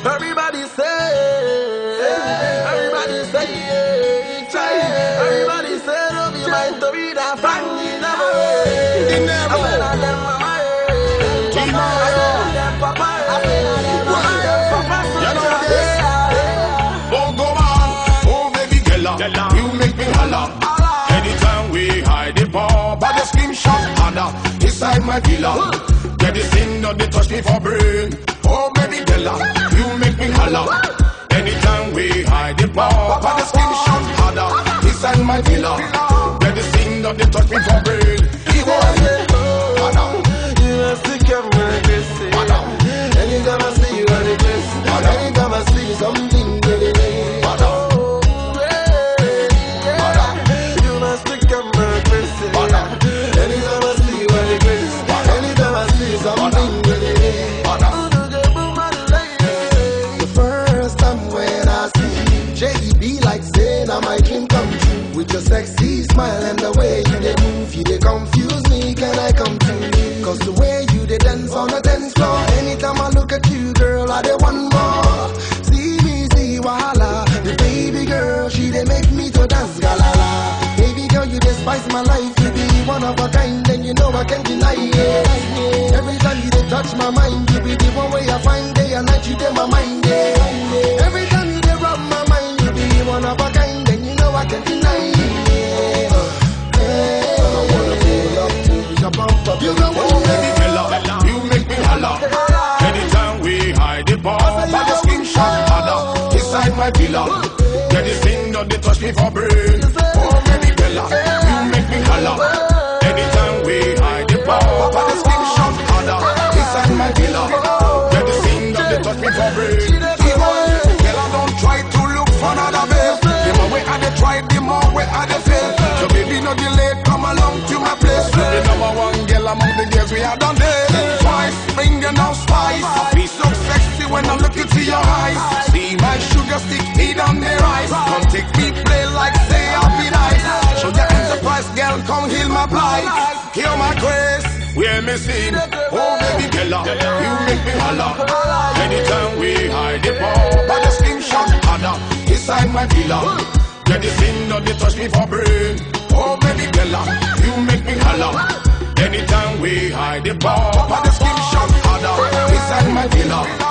Everybody say, yeah, try. Everybody say, don't be mine to be that fan. You make me holla. Anytime we hide the ball, but the scream shot harder inside my villa. Get this thing, not they touch me for brain. Oh baby Della, you make me holla. Anytime we hide the ball, but the scream shot harder inside my villa. Get this thing, not they touch me for brain. You must think I'm my grace. Anytime I see you on the place, anytime I see something really nice. You must think I'm my grace. Anytime I see you on the place, anytime I see something really nice. The first time when I see you, JB like saying now my dream come true. With your sexy smile and the way you dey move, you dey confuse me. Can I come to you? Cause the way you dey dance on the dance floor, anytime I look at you, girl, I dey want more. See me, see wahala. The baby girl, she dey make me to dance galala. Baby girl, you dey spice my life. You be one of a kind, and you know I can't deny it. Every time you dey touch my mind, you be the one way I find day and night. You dey my mind, yeah. Every time you dey rub my mind, you be one of a kind, and you know I can't deny it. You go baby Bella, you make me holla. Anytime we hide the ball, but the screen shot harder inside my villa. Get this thing, not they touch me for brain. Oh baby Bella, you make me holla. Anytime we hide the ball, but the screen shot harder inside my villa. Get this thing, not they touch me for brain. Bella, don't try to look for another babe. The more way I dey try, the more way I dey fail. So baby, no delay, come along to my place. You be number one girl among the girls we had done this. Twice, finger now spice. I feel so sexy when I look into your eyes. See my sugar stick, eat on the rice. Come take me play like say I'll be nice. Show your enterprise, girl, come heal my plight. Hear my grace, we're missing. Oh baby Bella, you make me holla. Anytime we hide the ball, but the screen shot harder inside my villa. Get this thing, not they touch me for brain. Oh baby Bella, you make me holla. Anytime we hide the ball, but the screen shot harder inside my villa.